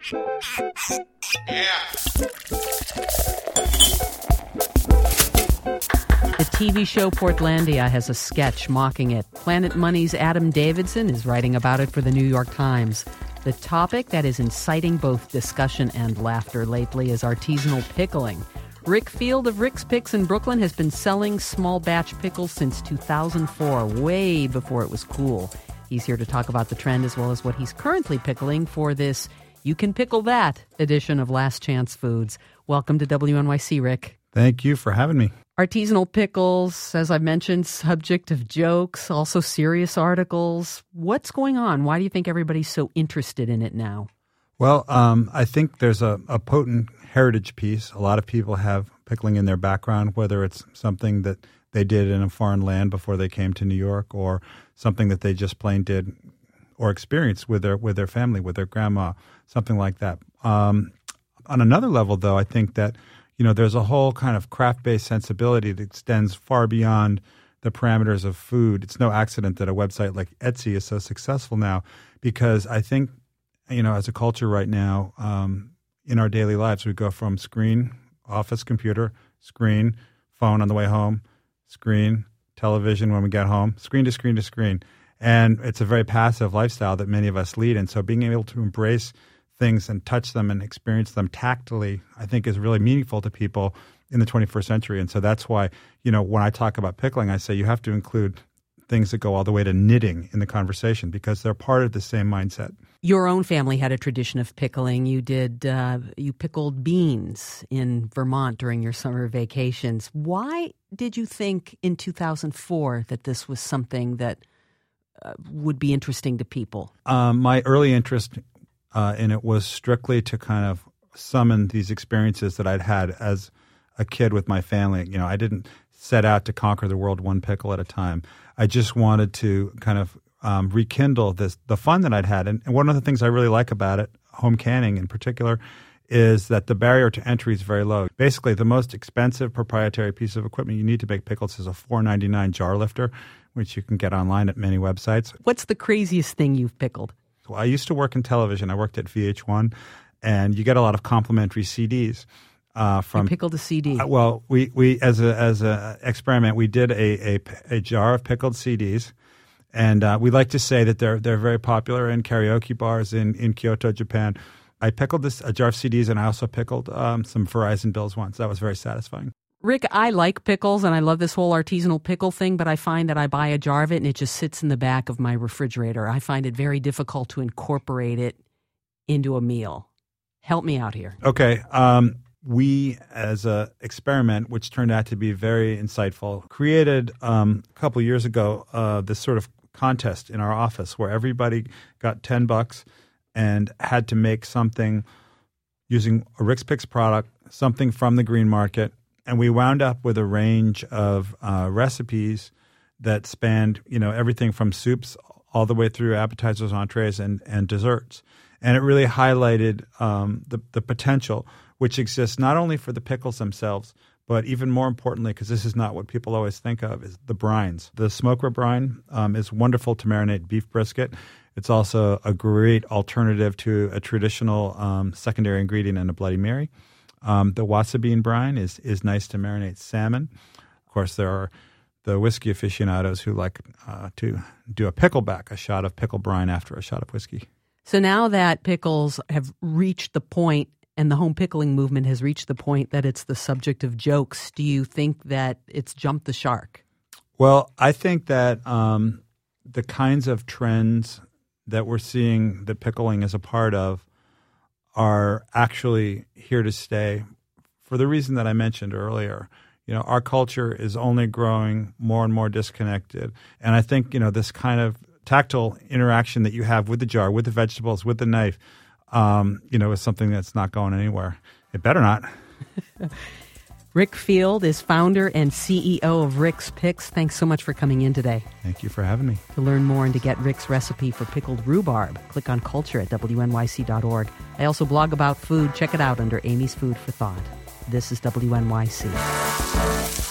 The TV show Portlandia has a sketch mocking it. Planet Money's Adam Davidson is writing about it for the New York Times. The topic that is inciting both discussion and laughter lately is artisanal pickling. Rick Field of Rick's Picks in Brooklyn has been selling small batch pickles since 2004, way before it was cool. He's here to talk about the trend as well as what he's currently pickling for this You Can Pickle That edition of Last Chance Foods. Welcome to WNYC, Rick. Thank you for having me. Artisanal pickles, as I mentioned, subject of jokes, also serious articles. What's going on? Why do you think everybody's so interested in it now? Well, I think there's a potent heritage piece. A lot of people have pickling in their background, whether it's something that they did in a foreign land before they came to New York or something that they just plain did or experienced with their family, with their grandma, something like that. On another level, though, I think that there's a whole kind of craft-based sensibility that extends far beyond the parameters of food. It's no accident that a website like Etsy is so successful now because I think, as a culture right now, in our daily lives, we go from screen, office computer, screen, phone on the way home, screen, television when we get home, screen to screen to screen. And it's a very passive lifestyle that many of us lead. And so being able to embrace things and touch them and experience them tactily, I think is really meaningful to people in the 21st century. And so that's why, when I talk about pickling, I say you have to include things that go all the way to knitting in the conversation because they're part of the same mindset. Your own family had a tradition of pickling. You pickled beans in Vermont during your summer vacations. Why did you think in 2004 that this was something that would be interesting to people? My early interest and it was strictly to kind of summon these experiences that I'd had as a kid with my family. I didn't set out to conquer the world one pickle at a time. I just wanted to kind of rekindle the fun that I'd had. And one of the things I really like about it, home canning in particular, is that the barrier to entry is very low. Basically, the most expensive proprietary piece of equipment you need to make pickles is a $4.99 jar lifter, which you can get online at many websites. What's the craziest thing you've pickled? Well, I used to work in television. I worked at VH1, and you get a lot of complimentary CDs. You pickled a CD. Well, we as a experiment, we did a jar of pickled CDs, and we like to say that they're very popular in karaoke bars in Kyoto, Japan. I pickled a jar of CDs, and I also pickled some Verizon bills once. That was very satisfying. Rick, I like pickles, and I love this whole artisanal pickle thing, but I find that I buy a jar of it, and it just sits in the back of my refrigerator. I find it very difficult to incorporate it into a meal. Help me out here. Okay. We, as an experiment, which turned out to be very insightful, created a couple years ago this sort of contest in our office where everybody got $10 and had to make something using a Rick's Picks product, something from the green market. And we wound up with a range of recipes that spanned, everything from soups all the way through appetizers, entrees, and desserts. And it really highlighted the potential which exists not only for the pickles themselves, but even more importantly, because this is not what people always think of, is the brines. The smoke rib brine is wonderful to marinate beef brisket. It's also a great alternative to a traditional secondary ingredient in a Bloody Mary. The wasabi brine is nice to marinate salmon. Of course, there are the whiskey aficionados who like to do a pickleback, a shot of pickle brine after a shot of whiskey. So now that pickles have reached the point, and the home pickling movement has reached the point that it's the subject of jokes, do you think that it's jumped the shark? Well, I think that the kinds of trends that we're seeing that pickling is a part of are actually here to stay for the reason that I mentioned earlier. Our culture is only growing more and more disconnected. And I think, this kind of tactile interaction that you have with the jar, with the vegetables, with the knife, is something that's not going anywhere. It better not. Rick Field is founder and CEO of Rick's Picks. Thanks so much for coming in today. Thank you for having me. To learn more and to get Rick's recipe for pickled rhubarb, click on culture at wnyc.org. I also blog about food. Check it out under Amy's Food for Thought. This is WNYC.